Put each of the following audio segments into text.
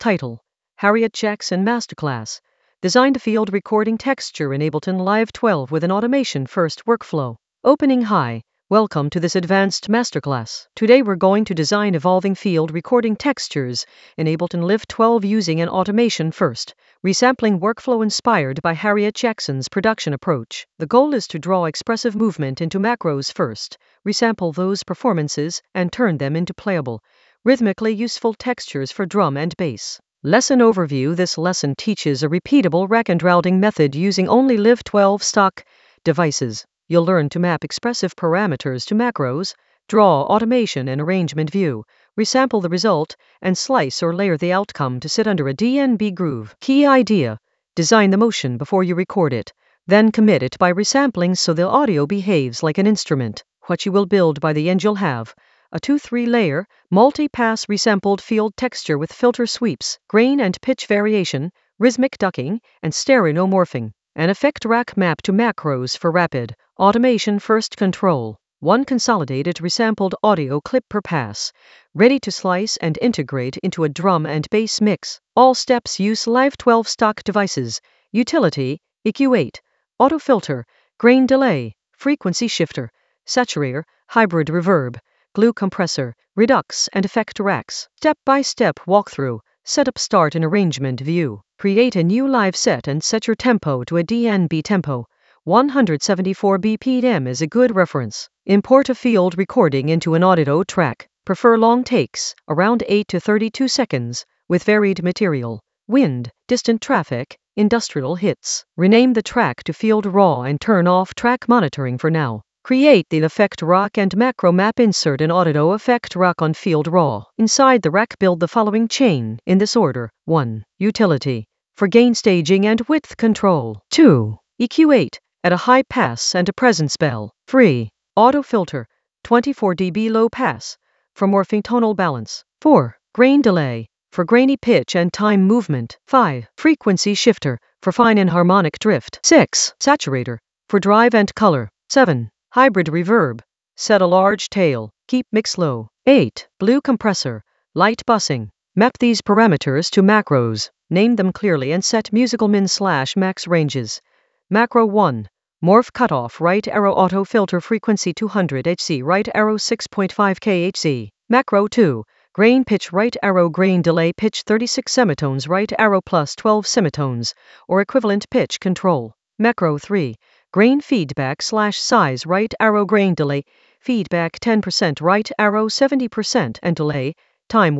Title: Harriet Jackson Masterclass. Designed field recording texture in Ableton Live 12 with an automation-first workflow. Opening Hi. Welcome to this advanced masterclass. Today we're going to design evolving field recording textures in Ableton Live 12 using an automation-first resampling workflow inspired by Harriet Jackson's production approach. The goal is to draw expressive movement into macros first, resample those performances, and turn them into playable, rhythmically useful textures for drum and bass. Lesson overview. This lesson teaches a repeatable rack and routing method using only Live 12 stock devices. You'll learn to map expressive parameters to macros, draw automation and arrangement view, resample the result, and slice or layer the outcome to sit under a DNB groove. Key idea: design the motion before you record it, then commit it by resampling so the audio behaves like an instrument. What you will build by the end, you'll have a 2-3 layer, multi-pass resampled field texture with filter sweeps, grain and pitch variation, rhythmic ducking, and stereomorphing. An effect rack map to macros for rapid, automation-first control. One consolidated resampled audio clip per pass, ready to slice and integrate into a drum and bass mix. All steps use Live 12 stock devices. Utility: EQ8, auto filter, grain delay, frequency shifter, saturator, hybrid reverb, glue compressor, redux, and effect racks. Step-by-step walkthrough. Setup: start an arrangement view. Create a new live set and set your tempo to a DNB tempo. 174 BPM is a good reference. Import a field recording into an audio track. Prefer long takes, around 8 to 32 seconds, with varied material. Wind, distant traffic, industrial hits. Rename the track to Field Raw and turn off track monitoring for now. Create the effect rack and macro map. Insert an audio effect rack on Field Raw. Inside the rack, build the following chain, in this order. 1. Utility, for gain staging and width control. 2. EQ8, at a high pass and a presence bell. 3. Auto filter, 24 dB low pass, for morphing tonal balance. 4. Grain delay, for grainy pitch and time movement. 5. Frequency shifter, for fine and harmonic drift. 6. Saturator, for drive and color. 7. Hybrid reverb, set a large tail, keep mix low. 8. Glue compressor, light bussing. Map these parameters to macros, name them clearly and set musical min/max ranges. Macro 1. Morph cutoff right arrow auto filter frequency 200 Hz right arrow 6.5 kHz. Macro 2. Grain pitch right arrow grain delay pitch 36 semitones right arrow plus 12 semitones, or equivalent pitch control. Macro 3. Grain feedback/size right arrow grain delay, feedback 10% right arrow 70% and delay, time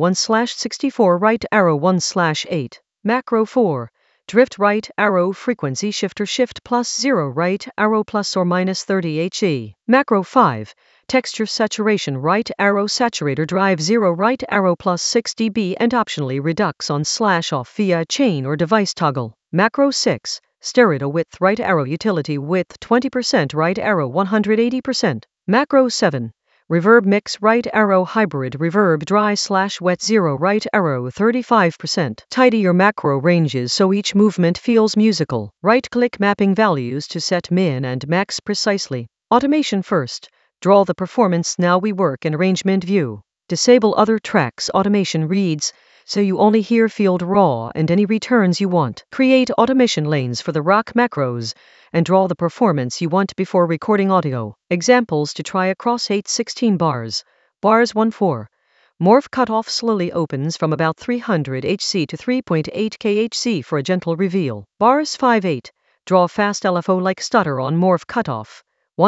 1/64 right arrow 1/8. Macro 4. Drift right arrow frequency shifter shift +0 right arrow plus or minus 30 Hz. Macro 5. Texture saturation right arrow saturator drive 0 right arrow plus 6 dB and optionally redux on/off via chain or device toggle. Macro 6. Stereo width right arrow utility width 20% right arrow 180%. Macro 7. Reverb mix right arrow hybrid reverb dry/wet 0 right arrow 35%. Tidy your macro ranges so each movement feels musical. Right-click mapping values to set min and max precisely. Automation first. Draw the performance. Now we work in arrangement view. Disable other tracks. Automation reads, so you only hear Field Raw and any returns you want. Create automation lanes for the rack macros and draw the performance you want before recording audio. Examples to try across 8/16 bars. Bars 1-4. Morph cutoff slowly opens from about 300 Hz to 3.8 kHz for a gentle reveal. Bars 5-8. Draw fast LFO like stutter on morph cutoff.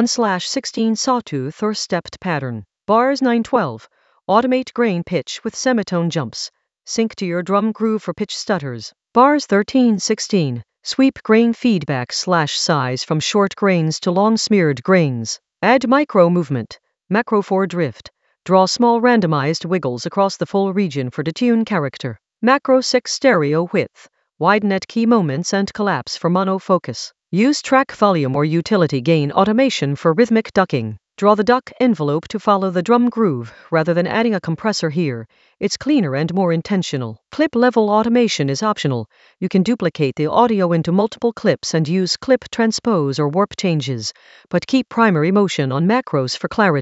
1/16 sawtooth or stepped pattern. Bars 9-12. Automate grain pitch with semitone jumps. Sync to your drum groove for pitch stutters. Bars 13-16. Sweep grain feedback/size from short grains to long smeared grains. Add micro movement. Macro 4 drift. Draw small randomized wiggles across the full region for detune character. Macro 6 stereo width. Widen at key moments and collapse for mono focus. Use track volume or utility gain automation for rhythmic ducking. Draw the duck envelope to follow the drum groove rather than adding a compressor here. It's cleaner and more intentional. Clip level automation is optional. You can duplicate the audio into multiple clips and use clip transpose or warp changes, but keep primary motion on macros for clarity.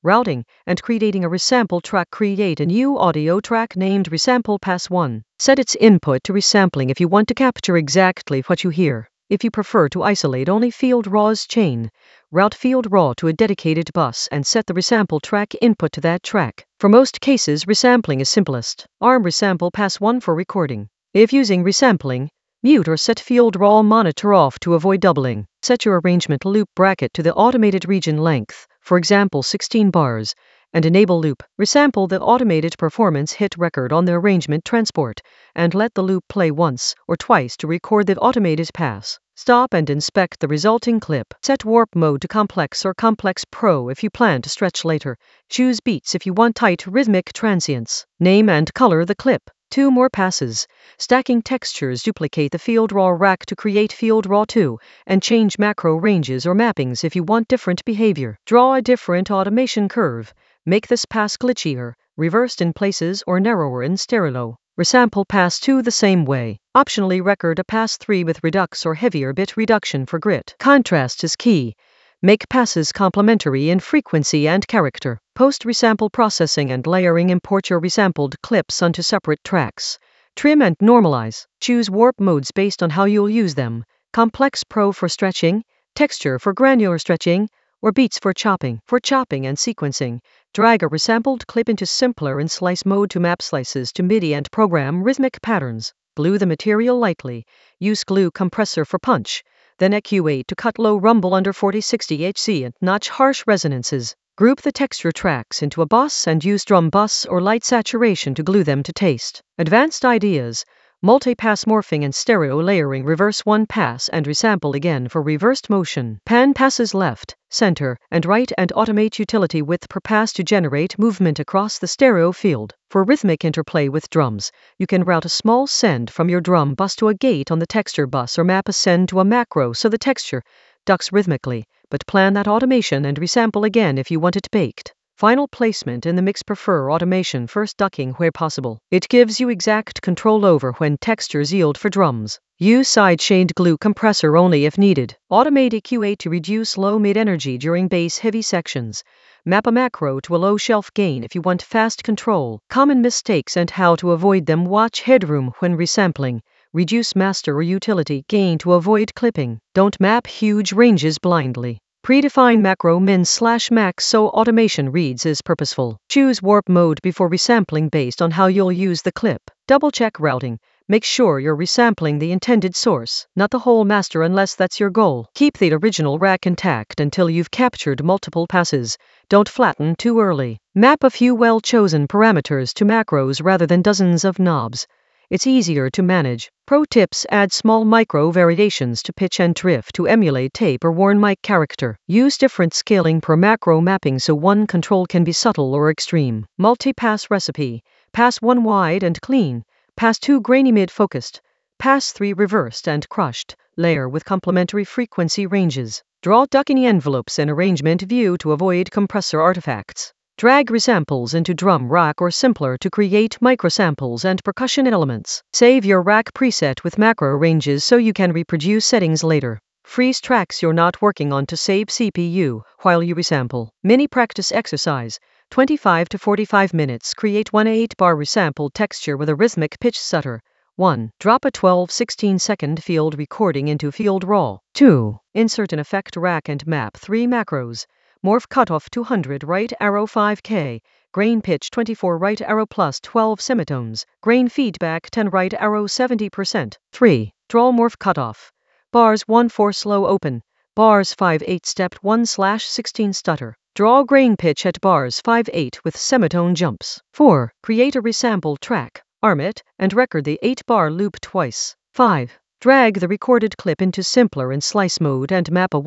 routing, and creating a resample track. Create a new audio track named Resample Pass 1. Set its input to resampling if you want to capture exactly what you hear. If you prefer to isolate only field raws chain, route field raw to a dedicated bus and set the resample track input to that track. For most cases, resampling is simplest. ARM Resample Pass 1 for recording. If using resampling, mute or set field raw monitor off to avoid doubling. Set your arrangement loop bracket to the automated region length, for example 16 bars, and enable loop. Resample the automated performance hit record on the arrangement transport, and let the loop play once or twice to record the automated pass. Stop and inspect the resulting clip. Set warp mode to complex or complex pro if you plan to stretch later. Choose beats if you want tight rhythmic transients. Name and color the clip. 2 more passes. Stacking textures. Duplicate the field raw rack to create field raw 2, and change macro ranges or mappings if you want different behavior. Draw a different automation curve. Make this pass glitchier, reversed in places, or narrower in stereo. Resample pass 2 the same way. Optionally record a pass 3 with redux or heavier bit reduction for grit. Contrast is key. Make passes complementary in frequency and character. Post-resample processing and layering. Import your resampled clips onto separate tracks. Trim and normalize. Choose warp modes based on how you'll use them. Complex Pro for stretching, texture for granular stretching, or beats for chopping. For chopping and sequencing, drag a resampled clip into simpler in slice mode to map slices to MIDI and program rhythmic patterns. Glue the material lightly. Use glue compressor for punch. Then EQ8 to cut low rumble under 40-60 Hz and notch harsh resonances. Group the texture tracks into a bus and use drum bus or light saturation to glue them to taste. Advanced ideas. Multi-pass morphing and stereo layering. Reverse one pass and resample again for reversed motion. Pan passes left, center, and right and automate utility width per pass to generate movement across the stereo field. For rhythmic interplay with drums, you can route a small send from your drum bus to a gate on the texture bus or map a send to a macro so the texture ducks rhythmically, but plan that automation and resample again if you want it baked. Final placement in the mix. Prefer automation first ducking where possible. It gives you exact control over when textures yield for drums. Use side shade glue compressor only if needed. Automate EQ8 to reduce low mid energy during bass heavy sections. Map a macro to a low shelf gain if you want fast control. Common mistakes and how to avoid them. Watch headroom when resampling. Reduce master or utility gain to avoid clipping. Don't map huge ranges blindly. Predefine macro min/max so automation reads is purposeful. Choose warp mode before resampling based on how you'll use the clip. Double check routing. Make sure you're resampling the intended source, not the whole master unless that's your goal. Keep the original rack intact until you've captured multiple passes. Don't flatten too early. Map a few well-chosen parameters to macros rather than dozens of knobs. It's easier to manage. Pro tips: add small micro variations to pitch and drift to emulate tape or worn mic character. Use different scaling per macro mapping so one control can be subtle or extreme. Multi-pass recipe. Pass 1 wide and clean. Pass 2 grainy mid-focused. Pass 3 reversed and crushed. Layer with complementary frequency ranges. Draw ducking envelopes in arrangement view to avoid compressor artifacts. Drag resamples into drum rack or simpler to create microsamples and percussion elements. Save your rack preset with macro ranges so you can reproduce settings later. Freeze tracks you're not working on to save CPU while you resample. Mini practice exercise. 25 to 45 minutes. Create one 8-bar resampled texture with a rhythmic pitch stutter. 1. Drop a 12-16 second field recording into field raw. 2. Insert an effect rack and map 3 macros. Morph cutoff 200 right arrow 5K, grain pitch 24 right arrow plus 12 semitones, grain feedback 10 right arrow 70%. 3. Draw morph cutoff. Bars 1-4 slow open, bars 5-8 stepped 1/16 stutter. Draw grain pitch at bars 5-8 with semitone jumps. 4. Create a resample track, arm it, and record the 8-bar loop twice. 5. Drag the recorded clip into simpler in slice mode and map a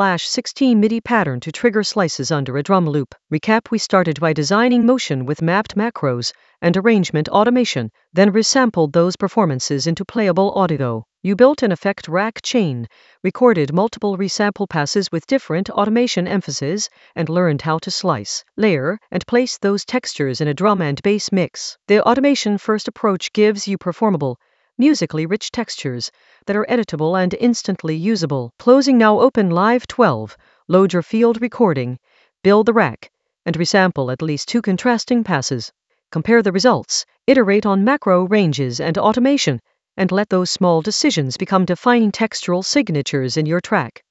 1/16 MIDI pattern to trigger slices under a drum loop. Recap: we started by designing motion with mapped macros and arrangement automation, then resampled those performances into playable audio. You built an effect rack chain, recorded multiple resample passes with different automation emphasis, and learned how to slice, layer, and place those textures in a drum and bass mix. The automation-first approach gives you performable, musically rich textures that are editable and instantly usable. Closing now. Open Live 12, load your field recording, build the rack, and resample at least 2 contrasting passes. Compare the results, iterate on macro ranges and automation, and let those small decisions become defining textural signatures in your track.